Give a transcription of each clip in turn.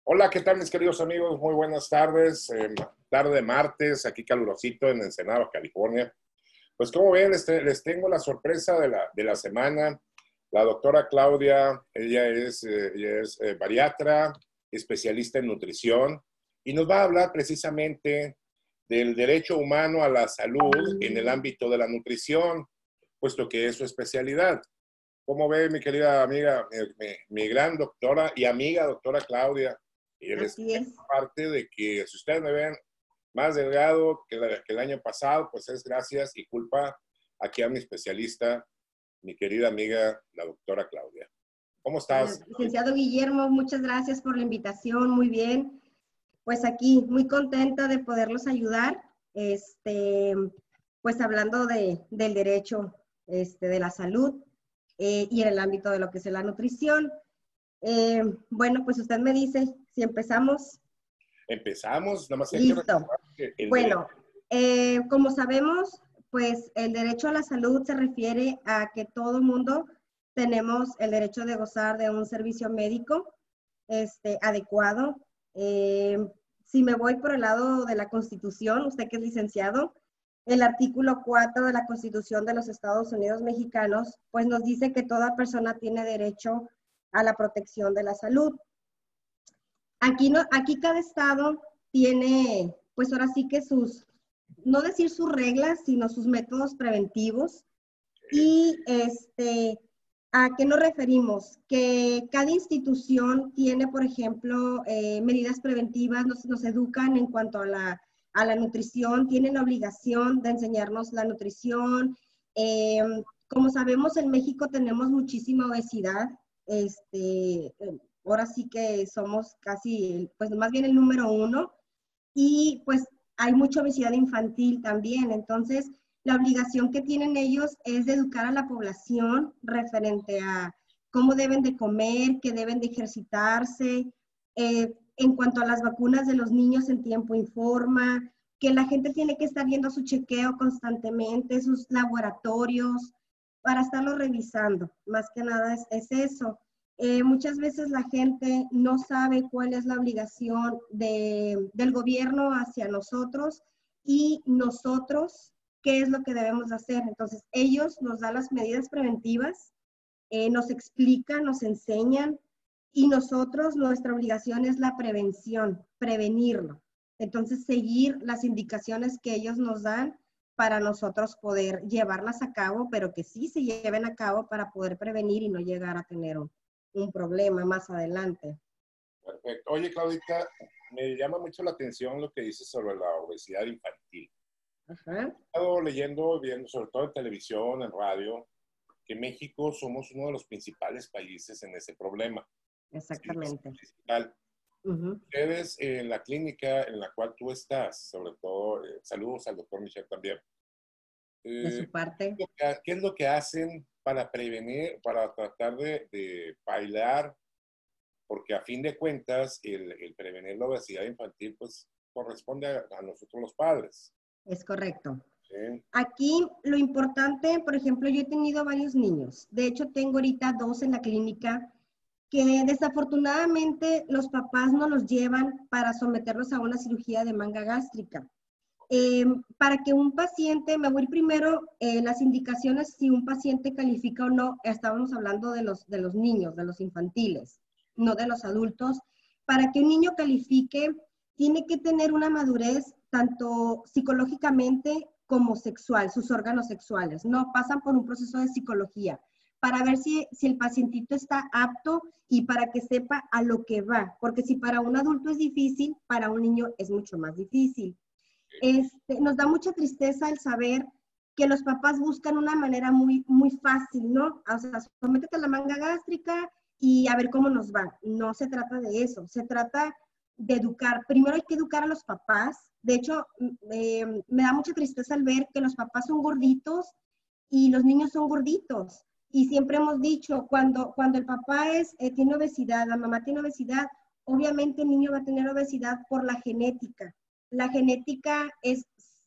Hola, ¿qué tal mis queridos amigos? Muy buenas tardes. Tarde de martes, aquí calurosito en Ensenada, California. Pues como ven, les tengo la sorpresa de la semana. La doctora Claudia, ella es bariatra, especialista en nutrición, y nos va a hablar precisamente del derecho humano a la salud en el ámbito de la nutrición, puesto que es su especialidad. ¿Cómo ve mi querida amiga, mi gran doctora y amiga doctora Claudia? Y les Así es. parte de que si ustedes me ven más delgado que el año pasado, pues es gracias y culpa aquí a mi especialista, mi querida amiga, la doctora Claudia. ¿Cómo estás? Licenciado Guillermo, muchas gracias por la invitación, muy bien. Pues aquí, muy contenta de poderlos ayudar, pues hablando del derecho de la salud y en el ámbito de lo que es la nutrición. Bueno, pues usted me dice si empezamos. Empezamos, nada más hay que Listo. recordar que el Bueno, derecho, como sabemos, pues el derecho a la salud se refiere a que todo mundo tenemos el derecho de gozar de un servicio médico adecuado. Si me voy por el lado de la Constitución, usted que es licenciado, el artículo 4 de la Constitución de los Estados Unidos Mexicanos, pues nos dice que toda persona tiene derecho a la protección de la salud. Aquí cada estado tiene, pues ahora sí que no decir sus reglas, sino sus métodos preventivos. Y ¿a qué nos referimos? Que cada institución tiene, por ejemplo, medidas preventivas, nos educan en cuanto a la nutrición, tienen la obligación de enseñarnos la nutrición. Como sabemos, en México tenemos muchísima obesidad. Ahora sí que somos casi, pues más bien el número uno. Y pues hay mucha obesidad infantil también. Entonces, la obligación que tienen ellos es de educar a la población referente a cómo deben de comer, que deben de ejercitarse, en cuanto a las vacunas de los niños en tiempo y forma, que la gente tiene que estar viendo su chequeo constantemente, sus laboratorios, para estarlo revisando. Más que nada es eso. Muchas veces la gente no sabe cuál es la obligación del gobierno hacia nosotros y nosotros qué es lo que debemos hacer. Entonces, ellos nos dan las medidas preventivas, nos explican, nos enseñan, y nosotros, nuestra obligación es la prevención, prevenirlo. Entonces, seguir las indicaciones que ellos nos dan para nosotros poder llevarlas a cabo, pero que sí se lleven a cabo para poder prevenir y no llegar a tener un problema más adelante. perfecto. Oye, Claudita, me llama mucho la atención lo que dices sobre la obesidad infantil. Ajá. He estado leyendo, viendo, sobre todo en televisión, en radio, que México somos uno de los principales países en ese problema. Exactamente. Principal. Uh-huh. Ustedes en la clínica en la cual tú estás, sobre todo, saludos al doctor Michel también. De su parte. ¿Qué es lo que hacen para prevenir, para tratar de bailar? Porque a fin de cuentas, el prevenir la obesidad infantil, pues corresponde a nosotros los padres. Es correcto. ¿Sí? Aquí lo importante, por ejemplo, yo he tenido varios niños. De hecho, tengo ahorita 2 en la clínica que desafortunadamente los papás no los llevan para someterlos a una cirugía de manga gástrica. Para que un paciente, me voy primero las indicaciones si un paciente califica o no. Estábamos hablando de los niños, de los infantiles, no de los adultos. Para que un niño califique, tiene que tener una madurez tanto psicológicamente como sexual, sus órganos sexuales, ¿no? Pasan por un proceso de psicología para ver si el pacientito está apto y para que sepa a lo que va, porque si para un adulto es difícil, para un niño es mucho más difícil. Nos da mucha tristeza el saber que los papás buscan una manera muy, muy fácil, ¿no? O sea, sométete a la manga gástrica y a ver cómo nos va. No se trata de eso, se trata de educar. Primero hay que educar a los papás. De hecho, me da mucha tristeza al ver que los papás son gorditos y los niños son gorditos. Y siempre hemos dicho, cuando el papá tiene obesidad, la mamá tiene obesidad, obviamente el niño va a tener obesidad por la genética. La genética es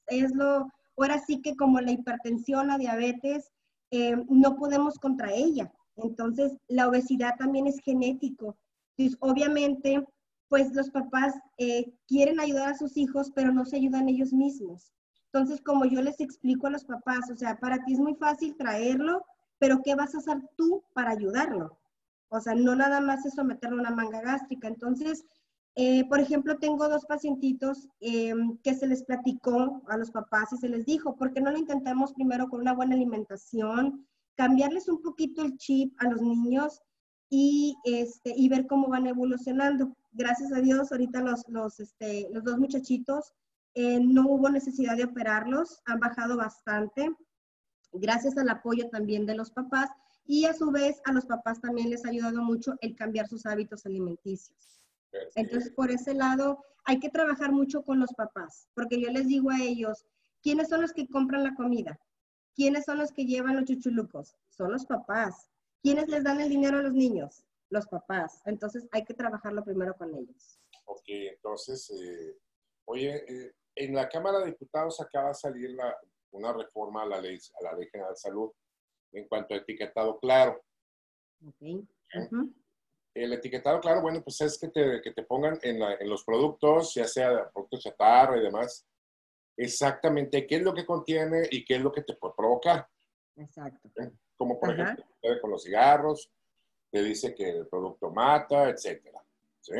ahora sí que como la hipertensión, la diabetes, no podemos contra ella. Entonces, la obesidad también es genético. Entonces, obviamente, pues los papás quieren ayudar a sus hijos, pero no se ayudan ellos mismos. Entonces, como yo les explico a los papás, o sea, para ti es muy fácil traerlo, pero ¿qué vas a hacer tú para ayudarlo? O sea, no nada más es someterlo a una manga gástrica. Entonces, por ejemplo, tengo dos pacientitos que se les platicó a los papás y se les dijo, ¿por qué no lo intentamos primero con una buena alimentación, cambiarles un poquito el chip a los niños y ver cómo van evolucionando? Gracias a Dios, ahorita los dos muchachitos no hubo necesidad de operarlos, han bajado bastante, gracias al apoyo también de los papás, y a su vez a los papás también les ha ayudado mucho el cambiar sus hábitos alimenticios. Entonces, por ese lado, hay que trabajar mucho con los papás, porque yo les digo a ellos, ¿quiénes son los que compran la comida? ¿Quiénes son los que llevan los chuchulucos? Son los papás. ¿Quiénes les dan el dinero a los niños? Los papás. Entonces, hay que trabajarlo primero con ellos. Ok, entonces, oye, en la Cámara de Diputados acaba de salir una reforma a la Ley General de Salud en cuanto a etiquetado claro. Ok. Uh-huh. El etiquetado claro, bueno, pues es que te pongan en los productos, ya sea productos chatarra y demás, exactamente qué es lo que contiene y qué es lo que te puede provocar. Exacto. Como por ejemplo, con los cigarros, te dice que el producto mata, etcétera. ¿Sí?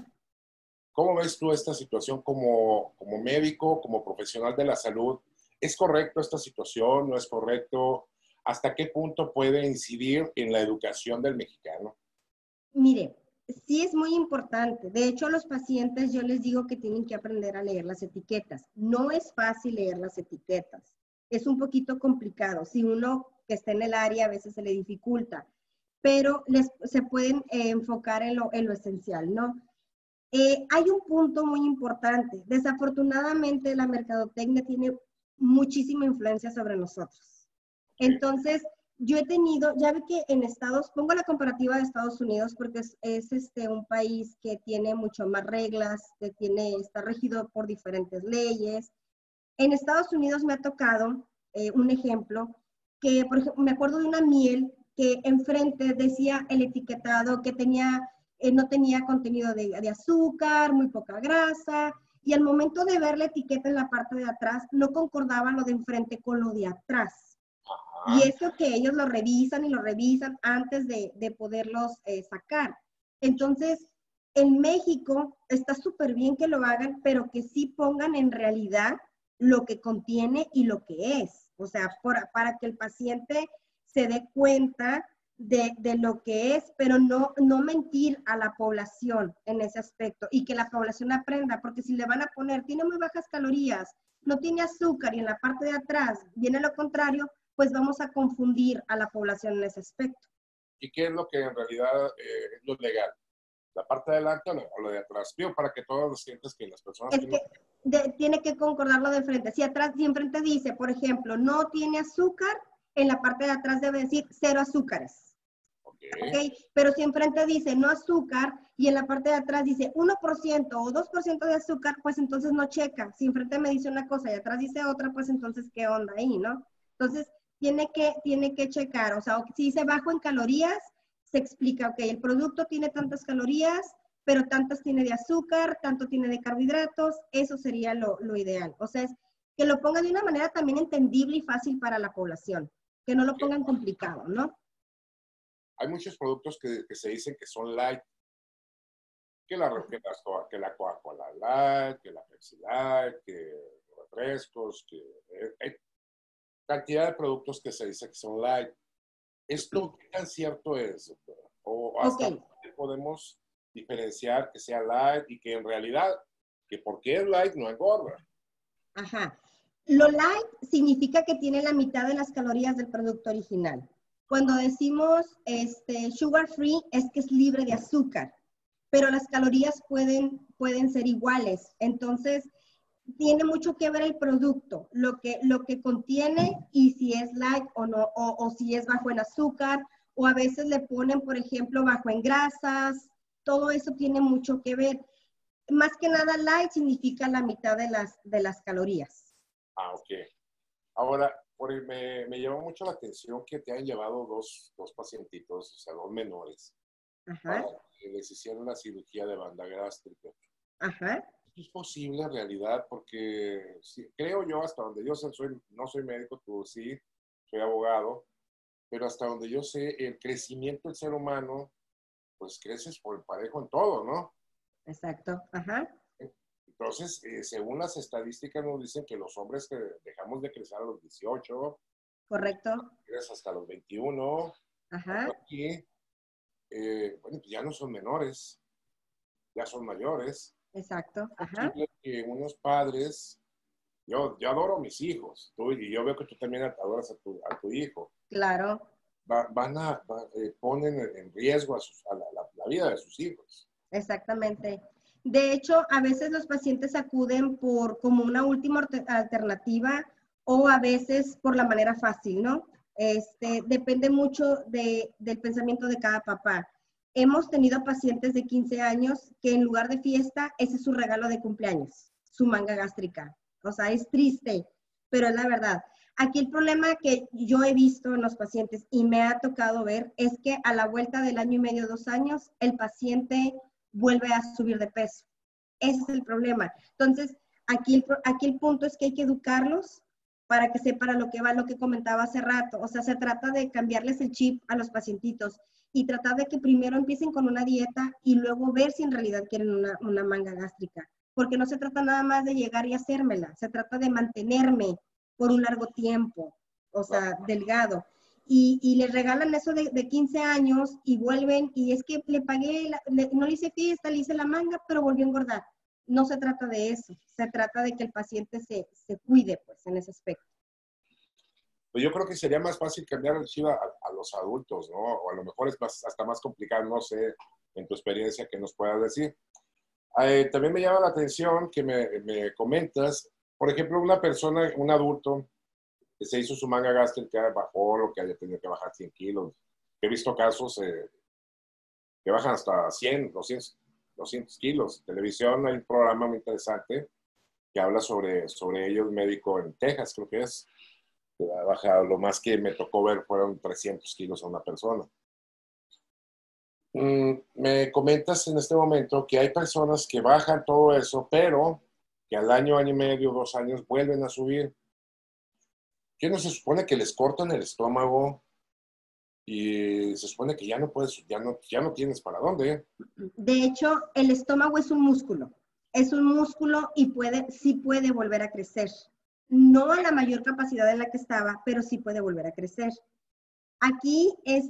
¿Cómo ves tú esta situación como médico, como profesional de la salud? ¿Es correcto esta situación? ¿No es correcto? ¿Hasta qué punto puede incidir en la educación del mexicano? Mire, sí es muy importante. De hecho, a los pacientes yo les digo que tienen que aprender a leer las etiquetas. No es fácil leer las etiquetas. Es un poquito complicado. Si uno que está en el área a veces se le dificulta, pero se pueden enfocar en lo esencial, ¿no? Hay un punto muy importante. Desafortunadamente, la mercadotecnia tiene muchísima influencia sobre nosotros. Entonces, yo he tenido, ya ve que en pongo la comparativa de Estados Unidos porque es un país que tiene mucho más reglas, está regido por diferentes leyes. En Estados Unidos me ha tocado un ejemplo que, por ejemplo, me acuerdo de una miel que enfrente decía el etiquetado que no tenía contenido de azúcar, muy poca grasa, y al momento de ver la etiqueta en la parte de atrás, no concordaba lo de enfrente con lo de atrás. Y eso que ellos lo revisan y lo revisan antes de poderlos sacar. Entonces, en México está súper bien que lo hagan, pero que sí pongan en realidad lo que contiene y lo que es. O sea, para que el paciente se dé cuenta de lo que es, pero no mentir a la población en ese aspecto y que la población aprenda, porque si le van a poner, tiene muy bajas calorías, no tiene azúcar y en la parte de atrás viene lo contrario, pues vamos a confundir a la población en ese aspecto. ¿Y qué es lo que en realidad es lo legal? ¿La parte de adelante o lo de atrás? Digo, para que todos los clientes, que las personas es que tiene que concordarlo de frente. Si atrás, si enfrente dice, por ejemplo, no tiene azúcar, en la parte de atrás debe decir 0 azúcares. Okay. Pero si enfrente dice no azúcar y en la parte de atrás dice 1% o 2% de azúcar, pues entonces no checa. Si enfrente me dice una cosa y atrás dice otra, pues entonces qué onda ahí, ¿no? Entonces tiene que checar. O sea, si dice bajo en calorías, se explica, ok, el producto tiene tantas calorías, pero tantas tiene de azúcar, tanto tiene de carbohidratos, eso sería lo ideal. O sea, es que lo pongan de una manera también entendible y fácil para la población, que no lo pongan complicado, ¿no? Hay muchos productos que se dicen que son light, que la Coca-Cola Light, que la Pepsi Light, que los refrescos, que hay cantidad de productos que se dice que son light. ¿Esto qué tan cierto es, doctora? ¿O hasta dónde podemos diferenciar que sea light y que en realidad, que porque es light no engorda? Ajá. Lo light significa que tiene la mitad de las calorías del producto original. Cuando decimos sugar free es que es libre de azúcar, pero las calorías pueden ser iguales. Entonces, tiene mucho que ver el producto, lo que contiene y si es light o no, o si es bajo en azúcar, o a veces le ponen, por ejemplo, bajo en grasas. Todo eso tiene mucho que ver. Más que nada, light significa la mitad de las calorías. Ah, ok. Ahora, me llamó mucho la atención que te han llevado dos pacientitos, o sea, dos menores, Ajá, para que les hicieran la cirugía de banda gástrica. ajá, Es posible en realidad porque creo yo, hasta donde yo sé, no soy médico, tú sí, soy abogado, pero hasta donde yo sé, el crecimiento del ser humano, pues creces por el parejo en todo, ¿no? exacto, ajá, Entonces, según las estadísticas nos dicen que los hombres que dejamos de crecer a los 18, las correcto, mujeres hasta los 21, ajá, aquí, bueno, pues ya no son menores, ya son mayores. exacto, Es ajá, posible que unos padres, yo adoro a mis hijos, y yo veo que tú también adoras a tu hijo, claro, ponen en riesgo la vida de sus hijos. exactamente. De hecho, a veces los pacientes acuden por como una última alternativa o a veces por la manera fácil, ¿no? Depende mucho del pensamiento de cada papá. Hemos tenido pacientes de 15 años que en lugar de fiesta, ese es su regalo de cumpleaños, su manga gástrica. O sea, es triste, pero es la verdad. Aquí el problema que yo he visto en los pacientes y me ha tocado ver es que a la vuelta del año y medio, 2 años, el paciente vuelve a subir de peso. Ese es el problema. Entonces, aquí el punto es que hay que educarlos para que sepan a lo que va, lo que comentaba hace rato. O sea, se trata de cambiarles el chip a los pacientitos y tratar de que primero empiecen con una dieta y luego ver si en realidad quieren una manga gástrica. Porque no se trata nada más de llegar y hacérmela, se trata de mantenerme por un largo tiempo, o sea, delgado. Y les regalan eso de 15 años y vuelven, y es que le pagué, no le hice fiesta, le hice la manga, pero volvió a engordar. No se trata de eso, se trata de que el paciente se cuide, pues, en ese aspecto. Pues yo creo que sería más fácil cambiar el chip a los adultos, ¿no? O a lo mejor es hasta más complicado, no sé, en tu experiencia que nos puedas decir. También me llama la atención que me comentas, por ejemplo, una persona, un adulto, que se hizo su manga gástrica, bajó lo que haya tenido que bajar 100 kilos. He visto casos que bajan hasta 100, 200 kilos. En televisión hay un programa muy interesante que habla sobre ello, un médico en Texas, creo que es, que ha bajado, lo más que me tocó ver fueron 300 kilos a una persona. Me comentas en este momento que hay personas que bajan todo eso, pero que al año, año y medio, 2 años vuelven a subir. ¿Qué no se supone que les cortan el estómago y se supone que ya no puedes, ya no tienes para dónde? De hecho, el estómago es un músculo y sí puede volver a crecer. No a la mayor capacidad en la que estaba, pero sí puede volver a crecer. Aquí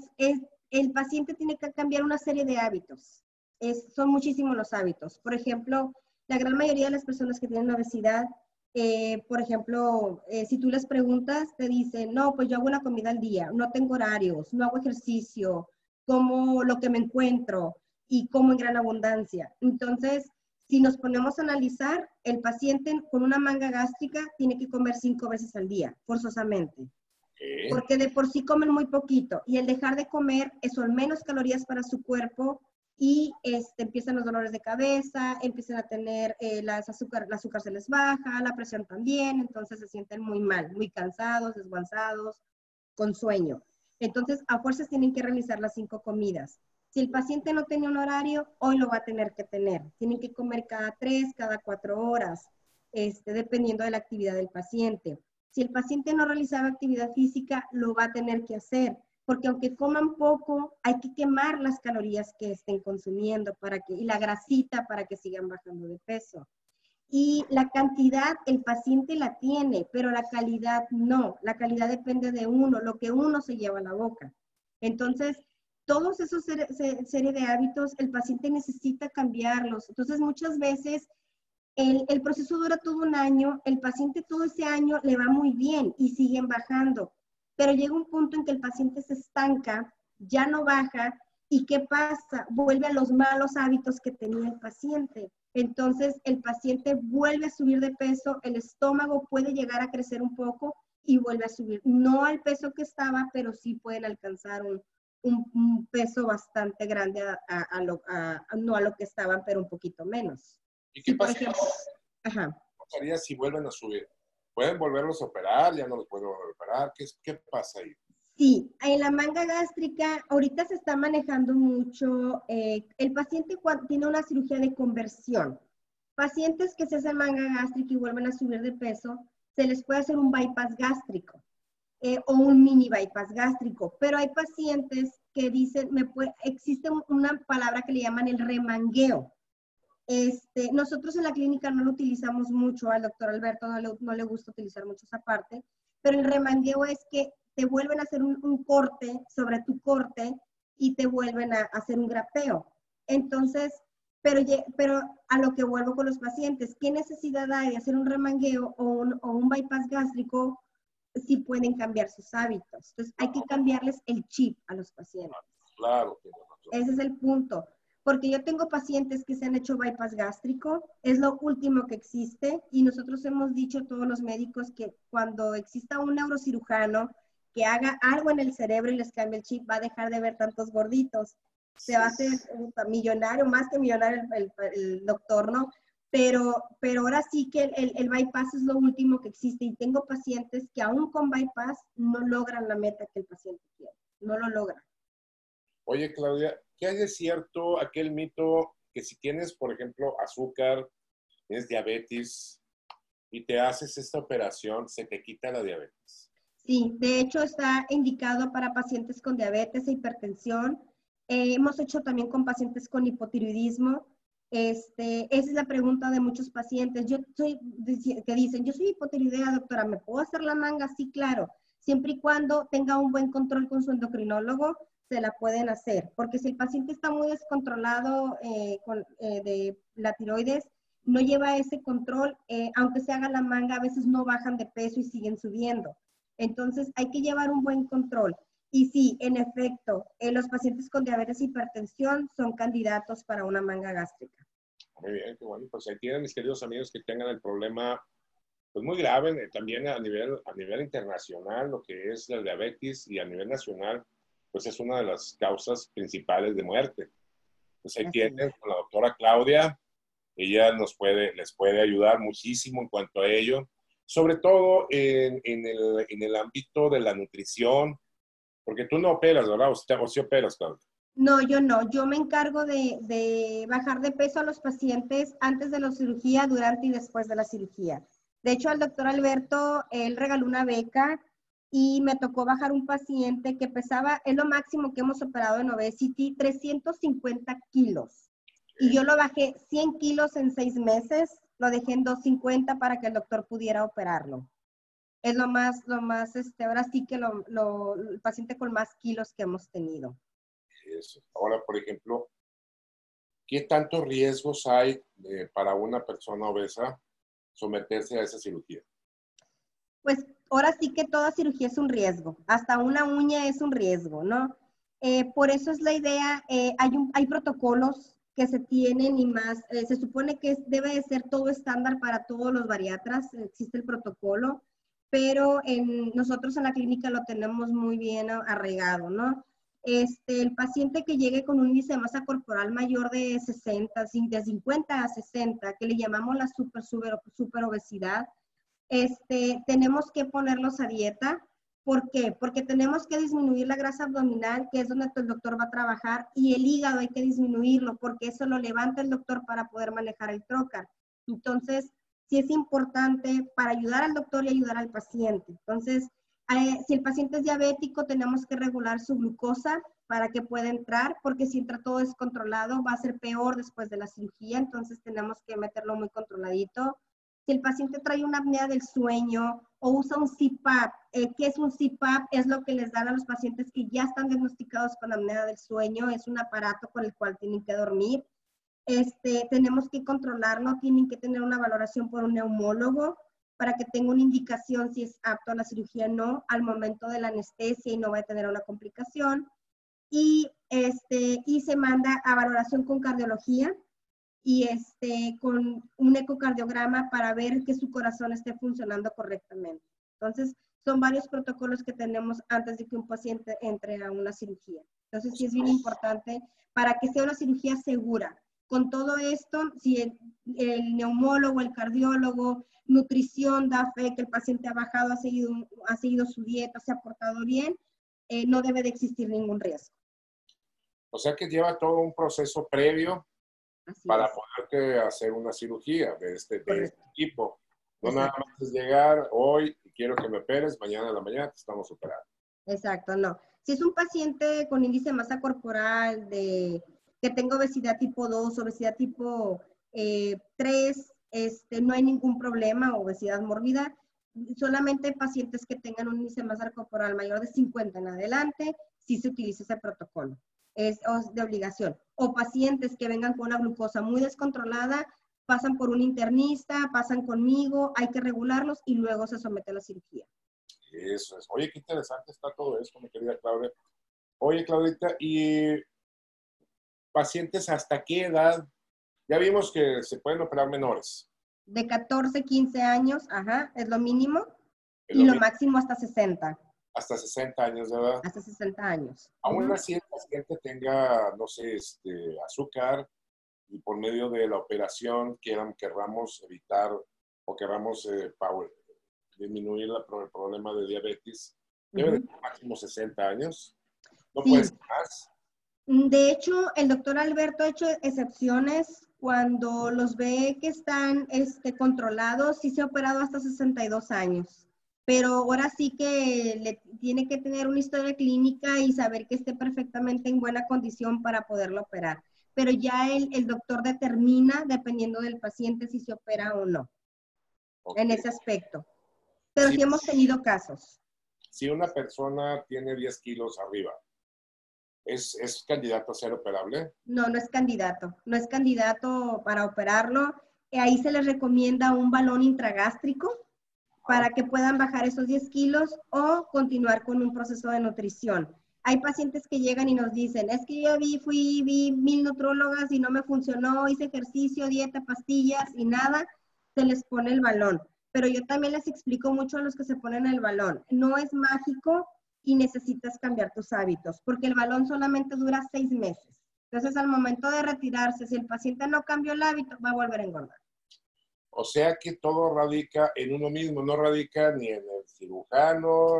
el paciente tiene que cambiar una serie de hábitos. Son muchísimos los hábitos. Por ejemplo, la gran mayoría de las personas que tienen obesidad, por ejemplo, si tú les preguntas, te dicen, no, pues yo hago una comida al día, no tengo horarios, no hago ejercicio, como lo que me encuentro y como en gran abundancia. Entonces, si nos ponemos a analizar, el paciente con una manga gástrica tiene que comer 5 veces al día, forzosamente, ¿Qué? porque de por sí comen muy poquito y el dejar de comer son menos calorías para su cuerpo y empiezan los dolores de cabeza, empiezan a tener el azúcar se les baja, la presión también, entonces se sienten muy mal, muy cansados, desguanzados, con sueño. Entonces, a fuerzas tienen que realizar las 5 comidas. Si el paciente no tiene un horario, hoy lo va a tener que tener. Tienen que comer cada 3, cada 4 horas, dependiendo de la actividad del paciente. Si el paciente no realizaba actividad física, lo va a tener que hacer, porque aunque coman poco, hay que quemar las calorías que estén consumiendo y la grasita para que sigan bajando de peso. Y la cantidad el paciente la tiene, pero la calidad no. La calidad depende de uno, lo que uno se lleva a la boca. Entonces, todos esos serie de hábitos, el paciente necesita cambiarlos. Entonces, muchas veces el proceso dura todo un año, el paciente todo ese año le va muy bien y siguen bajando, pero llega un punto en que el paciente se estanca, ya no baja, ¿y qué pasa? Vuelve a los malos hábitos que tenía el paciente. Entonces, el paciente vuelve a subir de peso, el estómago puede llegar a crecer un poco y vuelve a subir. No al peso que estaba, pero sí pueden alcanzar un peso bastante grande, no a lo que estaban, pero un poquito menos. ¿Y qué Si, por ejemplo, ajá, pasaría si vuelven a subir? ¿Pueden volverlos a operar? ¿Ya no los pueden volver a operar? ¿Qué pasa ahí? Sí, en la manga gástrica ahorita se está manejando mucho, el paciente cuando tiene una cirugía de conversión, pacientes que se hacen manga gástrica y vuelven a subir de peso, se les puede hacer un bypass gástrico o un mini bypass gástrico, pero hay pacientes que dicen, existe una palabra que le llaman el remangueo. Nosotros en la clínica no lo utilizamos mucho, al doctor Alberto no le gusta utilizar mucho esa parte, pero el remangueo es que te vuelven a hacer un corte sobre tu corte y te vuelven a hacer un grapeo. Entonces, pero a lo que vuelvo con los pacientes, ¿qué necesidad hay de hacer un remangueo o un bypass gástrico si pueden cambiar sus hábitos? Entonces, hay que cambiarles el chip a los pacientes. Claro. Ese es el punto. Porque yo tengo pacientes que se han hecho bypass gástrico, es lo último que existe, y nosotros hemos dicho todos los médicos que cuando exista un neurocirujano que haga algo en el cerebro y les cambie el chip, va a dejar de ver tantos gorditos. Se va a hacer millonario, más que millonario el doctor, ¿no? Pero ahora sí que el bypass es lo último que existe, y tengo pacientes que aún con bypass no logran la meta que el paciente quiere, no lo logran. Oye, Claudia, ¿qué hay de cierto aquel mito que si tienes, por ejemplo, azúcar, tienes diabetes y te haces esta operación, se te quita la diabetes? Sí, de hecho está indicado para pacientes con diabetes e hipertensión. Hemos hecho también con pacientes con hipotiroidismo. Esa es la pregunta de muchos pacientes. Que dicen, yo soy hipotiroidea, doctora, ¿me puedo hacer la manga? Sí, claro. Siempre y cuando tenga un buen control con su endocrinólogo, se la pueden hacer. Porque si el paciente está muy descontrolado de la tiroides, no lleva ese control, aunque se haga la manga, a veces no bajan de peso y siguen subiendo. Entonces, hay que llevar un buen control. Y sí, en efecto, los pacientes con diabetes e hipertensión son candidatos para una manga gástrica. Muy bien, qué bueno. Pues ahí tienen mis queridos amigos que tengan el problema pues muy grave, también a nivel internacional, lo que es la diabetes, y a nivel nacional, pues es una de las causas principales de muerte. Pues ahí tienen con la doctora Claudia, ella les puede ayudar muchísimo en cuanto a ello, sobre todo en el ámbito de la nutrición, porque tú no operas, ¿verdad? O sí operas, Claudia. No, yo no. Yo me encargo de bajar de peso a los pacientes antes de la cirugía, durante y después de la cirugía. De hecho, al doctor Alberto, él regaló una beca y me tocó bajar un paciente que pesaba, es lo máximo que hemos operado en obesity, 350 kilos. Y yo lo bajé 100 kilos en 6 meses, lo dejé en 250 para que el doctor pudiera operarlo. Es ahora sí que el paciente con más kilos que hemos tenido. Eso. Ahora, por ejemplo, ¿qué tantos riesgos hay para una persona obesa someterse a esa cirugía? Pues ahora sí que toda cirugía es un riesgo, hasta una uña es un riesgo, ¿no? Por eso es la idea, hay protocolos que se tienen y más, se supone que debe de ser todo estándar para todos los bariatras, existe el protocolo, pero nosotros en la clínica lo tenemos muy bien arraigado, ¿no? El paciente que llegue con un índice de masa corporal mayor de 60, de 50 a 60, que le llamamos la super obesidad, tenemos que ponerlos a dieta. ¿Por qué? Porque tenemos que disminuir la grasa abdominal, que es donde el doctor va a trabajar, y el hígado hay que disminuirlo, porque eso lo levanta el doctor para poder manejar el trocar. Entonces, sí es importante para ayudar al doctor y ayudar al paciente. Entonces, si el paciente es diabético, tenemos que regular su glucosa para que pueda entrar, porque si entra todo descontrolado, va a ser peor después de la cirugía. Entonces, tenemos que meterlo muy controladito. Si el paciente trae una apnea del sueño o usa un CPAP, ¿qué es un CPAP? Es lo que les dan a los pacientes que ya están diagnosticados con apnea del sueño. Es un aparato con el cual tienen que dormir. Tenemos que controlarlo, tienen que tener una valoración por un neumólogo para que tenga una indicación si es apto a la cirugía o no al momento de la anestesia y no va a tener una complicación. Y se manda a valoración con cardiología y con un ecocardiograma para ver que su corazón esté funcionando correctamente. Entonces, son varios protocolos que tenemos antes de que un paciente entre a una cirugía. Entonces, sí es bien importante para que sea una cirugía segura. Con todo esto, si el neumólogo, el cardiólogo, nutrición da fe que el paciente ha bajado, ha seguido su dieta, se ha portado bien, no debe de existir ningún riesgo. O sea que lleva todo un proceso previo Así para es. poderte hacer una cirugía de este tipo. No nada Exacto. más es llegar hoy y quiero que me operes, mañana a la mañana te estamos operando. Exacto, no. Si es un paciente con índice de masa corporal, que tenga obesidad tipo 2, obesidad tipo 3, no hay ningún problema, obesidad mórbida. Solamente pacientes que tengan un índice de masa corporal mayor de 50 en adelante, sí se utiliza ese protocolo. Es de obligación. O pacientes que vengan con una glucosa muy descontrolada, pasan por un internista, pasan conmigo, hay que regularlos y luego se somete a la cirugía. Eso es. Oye, qué interesante está todo esto, mi querida Claudia. Oye, Claudita, ¿y pacientes hasta qué edad? Ya vimos que se pueden operar menores. De 14, 15 años, ajá, es lo mínimo, Es y lo lo mismo, máximo hasta 60, hasta 60 años de edad. hasta 60 años. Aún así, el paciente tenga, no sé, azúcar y por medio de la operación querramos evitar o querramos disminuir el problema de diabetes, debe de ser máximo 60 años. No puede Sí, ser más. de hecho, el doctor Alberto ha hecho excepciones cuando los ve que están controlados, sí se ha operado hasta 62 años, pero ahora sí que le tiene que tener una historia clínica y saber que esté perfectamente en buena condición para poderlo operar. Pero ya el doctor determina, dependiendo del paciente, si se opera o no, en Okay. ese aspecto. Pero Si, sí hemos tenido casos. si una persona tiene 10 kilos arriba, ¿es candidato a ser operable? No, no es candidato. No es candidato para operarlo. Ahí se les recomienda un balón intragástrico Ah, para que puedan bajar esos 10 kilos o continuar con un proceso de nutrición. Hay pacientes que llegan y nos dicen, es que yo vi 1000 nutrólogas y no me funcionó, hice ejercicio, dieta, pastillas y nada, se les pone el balón. Pero yo también les explico mucho a los que se ponen el balón. No es mágico y necesitas cambiar tus hábitos, porque el balón solamente dura 6 meses. Entonces, al momento de retirarse, si el paciente no cambió el hábito, va a volver a engordar. o sea que todo radica en uno mismo, no radica ni en el cirujano,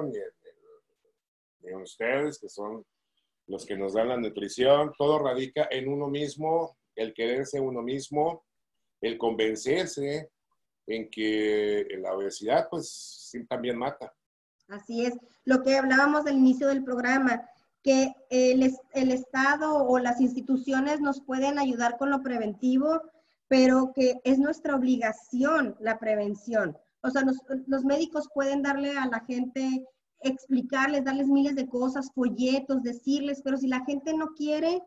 ni en ustedes, que son los que nos dan la nutrición, todo radica en uno mismo, el quererse uno mismo, el convencerse en que la obesidad pues sí, también mata. Así es, lo que hablábamos del inicio del programa, que el Estado o las instituciones nos pueden ayudar con lo preventivo, pero que es nuestra obligación la prevención. O sea, los médicos pueden darle a la gente, explicarles, darles miles de cosas, folletos, decirles, pero si la gente no quiere,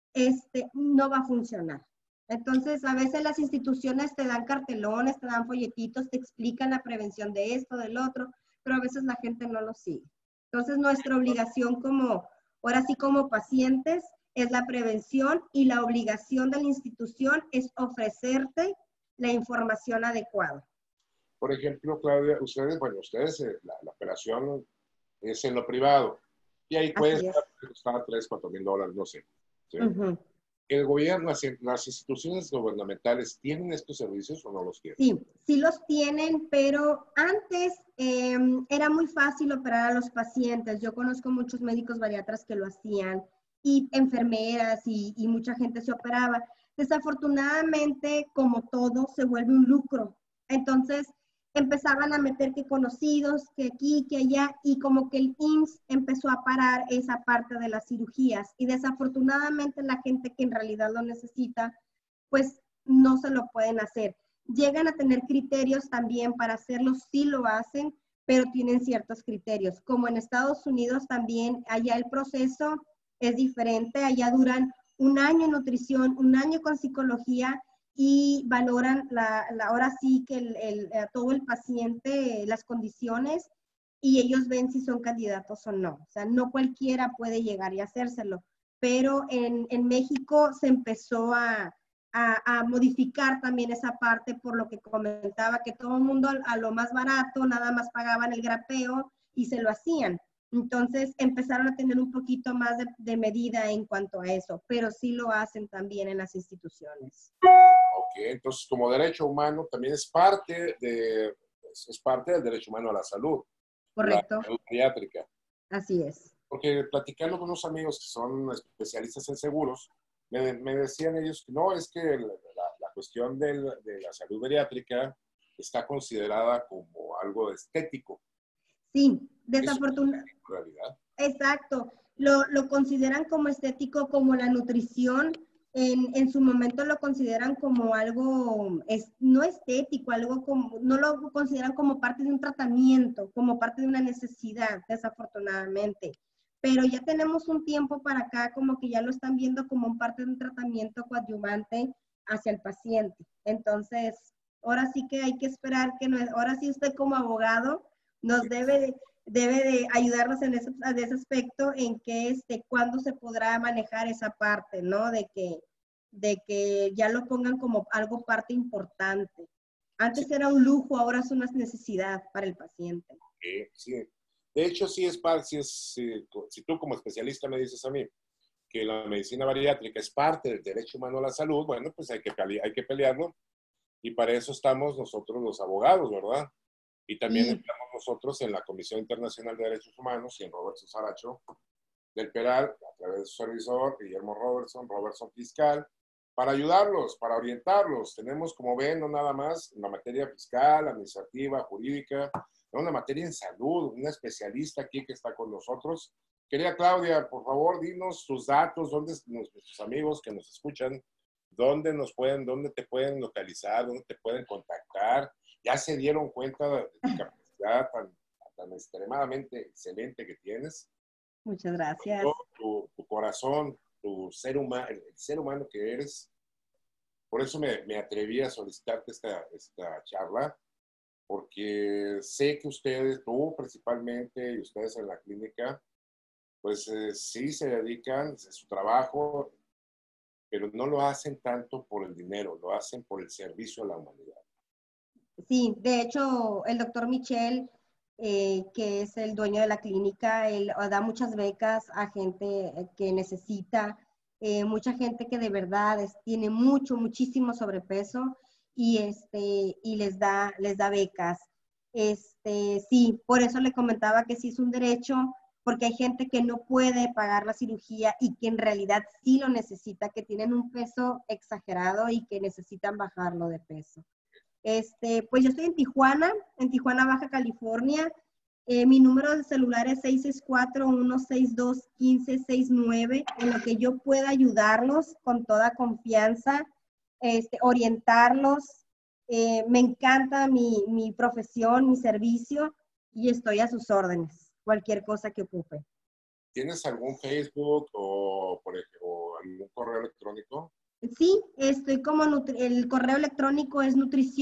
no va a funcionar. Entonces, a veces las instituciones te dan cartelones, te dan folletitos, te explican la prevención de esto, del otro, pero a veces la gente no lo sigue. Entonces, nuestra obligación ahora sí como pacientes, es la prevención y la obligación de la institución es ofrecerte la información adecuada. Por ejemplo, Claudia, ustedes, la operación es en lo privado y ahí puede Así es. costar 3, 4 mil dólares, no sé. ¿Sí? Uh-huh. ¿El gobierno, las instituciones gubernamentales tienen estos servicios o no los tienen? Sí, sí los tienen, pero antes era muy fácil operar a los pacientes. Yo conozco muchos médicos bariatras que lo hacían y enfermeras y mucha gente se operaba. Desafortunadamente, como todo, se vuelve un lucro. Entonces, empezaban a meter que conocidos, que aquí, que allá, y como que el IMSS empezó a parar esa parte de las cirugías. Y desafortunadamente la gente que en realidad lo necesita, pues no se lo pueden hacer. Llegan a tener criterios también para hacerlo, sí lo hacen, pero tienen ciertos criterios. Como en Estados Unidos también, allá el proceso es diferente, allá duran un año en nutrición, un año con psicología y valoran ahora sí que todo el paciente, las condiciones, y ellos ven si son candidatos o no. O sea, no cualquiera puede llegar y hacérselo, pero en México se empezó a modificar también esa parte por lo que comentaba, que todo el mundo a lo más barato, nada más pagaban el grapeo y se lo hacían. Entonces empezaron a tener un poquito más de medida en cuanto a eso, pero sí lo hacen también en las instituciones. Ok, entonces como derecho humano también es parte del derecho humano a la salud Correcto, pediátrica. así es. Porque platicando con unos amigos que son especialistas en seguros, me decían ellos que no, es que la cuestión de la salud bariátrica está considerada como algo estético. Sí, Eso desafortunadamente. es en realidad. Exacto, lo consideran como estético, como la nutrición, en su momento lo consideran como algo, no estético, algo como, no lo consideran como parte de un tratamiento, como parte de una necesidad, desafortunadamente. Pero ya tenemos un tiempo para acá como que ya lo están viendo como parte de un tratamiento coadyuvante hacia el paciente. Entonces, ahora sí que hay que esperar que, ahora sí usted como abogado nos debe de ayudarnos en ese aspecto, en que cuándo se podrá manejar esa parte, ¿no? De que ya lo pongan como algo parte importante. Antes era un lujo, ahora es una necesidad para el paciente. Sí. De hecho, sí es parte, si tú como especialista me dices a mí que la medicina bariátrica es parte del derecho humano a la salud, bueno, pues hay que pelearlo, y para eso estamos nosotros los abogados, ¿verdad? Y también estamos nosotros en la Comisión Internacional de Derechos Humanos y en Robertson Saracho del Peral, a través de su servidor, Guillermo Robertson Fiscal, para ayudarlos, para orientarlos. Tenemos, como ven, no nada más una materia fiscal, administrativa, jurídica, no, una materia en salud, una especialista aquí que está con nosotros. Querida Claudia, por favor, dinos tus datos, dónde nuestros amigos que nos escuchan, dónde te pueden localizar, dónde te pueden contactar. Ya se dieron cuenta de tu capacidad tan extremadamente excelente que tienes. Muchas gracias. Tu corazón, el ser humano que eres. Por eso me atreví a solicitarte esta charla, porque sé que ustedes, tú principalmente y ustedes en la clínica, pues sí se dedican a su trabajo, pero no lo hacen tanto por el dinero, lo hacen por el servicio a la humanidad. Sí, de hecho, el doctor Michel, que es el dueño de la clínica, él da muchas becas a gente que necesita, mucha gente que de verdad tiene muchísimo sobrepeso y les da becas. Sí, por eso le comentaba que sí es un derecho, porque hay gente que no puede pagar la cirugía y que en realidad sí lo necesita, que tienen un peso exagerado y que necesitan bajarlo de peso. Pues yo estoy en Tijuana, Baja California. Mi número de celular es 664-162-1569, en lo que yo pueda ayudarlos con toda confianza, orientarlos. Me encanta mi profesión, mi servicio, y estoy a sus órdenes, cualquier cosa que ocupe. ¿Tienes algún Facebook o algún correo electrónico? Sí, estoy como el correo electrónico es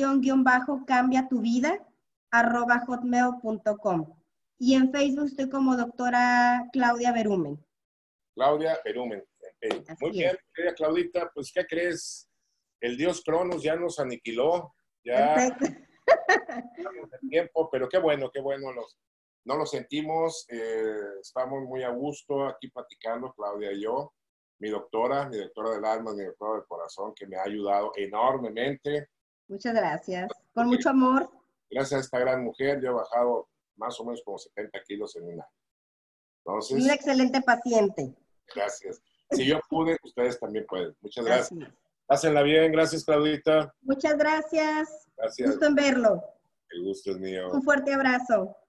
nutrición-cambiatuvida@hotmail.com. Y en Facebook estoy como doctora Claudia Berumen. Claudia Berumen. Muy bien, querida Claudita, pues ¿qué crees? El dios Cronos ya nos aniquiló, ya Perfecto. estamos en tiempo, pero qué bueno, no lo sentimos, estamos muy a gusto aquí platicando, Claudia y yo. Mi doctora del alma, mi doctora del corazón, que me ha ayudado enormemente. Muchas gracias. Con mucho amor. Gracias a esta gran mujer, yo he bajado más o menos como 70 kilos en un año. Entonces, Un excelente paciente. gracias. Si yo pude, ustedes también pueden. Muchas gracias. Así es. Pásenla bien. Gracias, Claudita. Muchas gracias. Gracias. Gusto en verlo. El gusto es mío. Un fuerte abrazo.